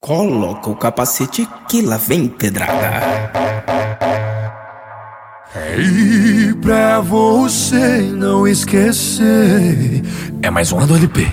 Coloca o capacete que lá vem pedrada. E pra você não esquecer, é mais uma do LP.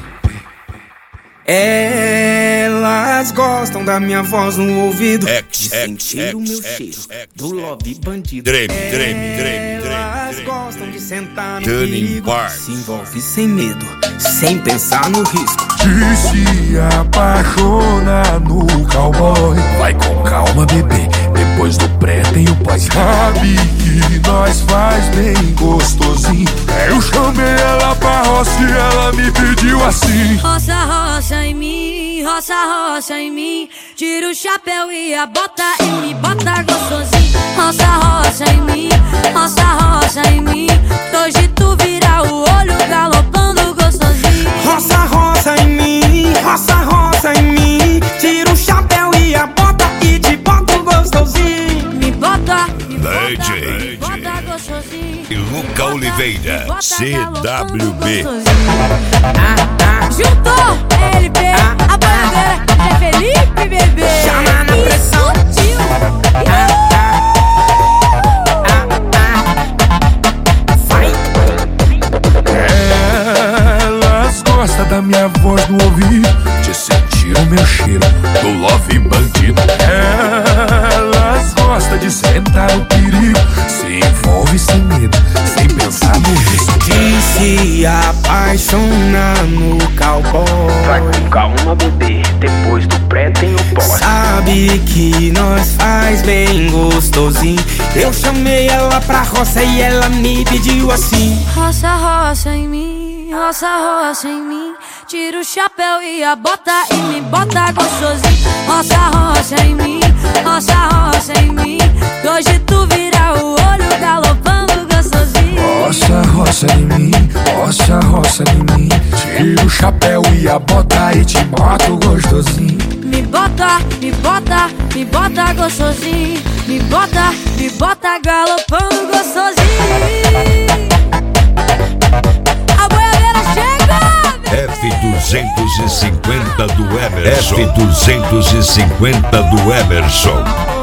Elas gostam da minha voz no ouvido, de sentir o meu cheiro do love bandido. Elas gostam de sentar no perigo, se envolve sem medo, sem pensar no risco. De se apaixonar no cowboy. Vai com calma, bebê, depois do pré tem o pós. Sabe que nós faz bem gostosinho. Eu chamei ela pra roça e ela me pediu assim: roça, roça em mim, roça, roça em mim. Tira o chapéu e a bota e me bota gostosinho. Roça, roça em mim, roça, roça em mim. Hoje tu vira o olho galopando gostosinho. Roça, roça em mim, roça, roça em mim. Tira o chapéu e a bota e te boto gostosinho. Me bota, me DJ bota gostosinho. e Luca Oliveira, CWB. Juntou LP, a bandeira é Felipe, bebê. Chama na pressão. elas gostam da minha voz no ouvido, de sentir o meu cheiro do love bandido. Elas gostam de sentar no perigo, se envolve sem medo, sem pensar no risco. De se apaixonar no cowboy. Vai com calma, bebê, depois do pré tem o pós. Sabe que nós faz bem gostosinho. Eu chamei ela pra roça e ela me pediu assim: Roça, roça em mim, roça, roça em mim. Tira o chapéu e a bota e me bota gostosinho. Roça, roça em mim, roça, roça em mim. Hoje tu vira o olho galopando gostosinho. Roça, roça em mim, roça, roça em mim. Tira o chapéu e a bota e te boto gostosinho. Me bota, me bota, me bota gostosinho. Me bota galopando gostosinho. A boiadeira chega! F250 do Emerson. F250 do Emerson.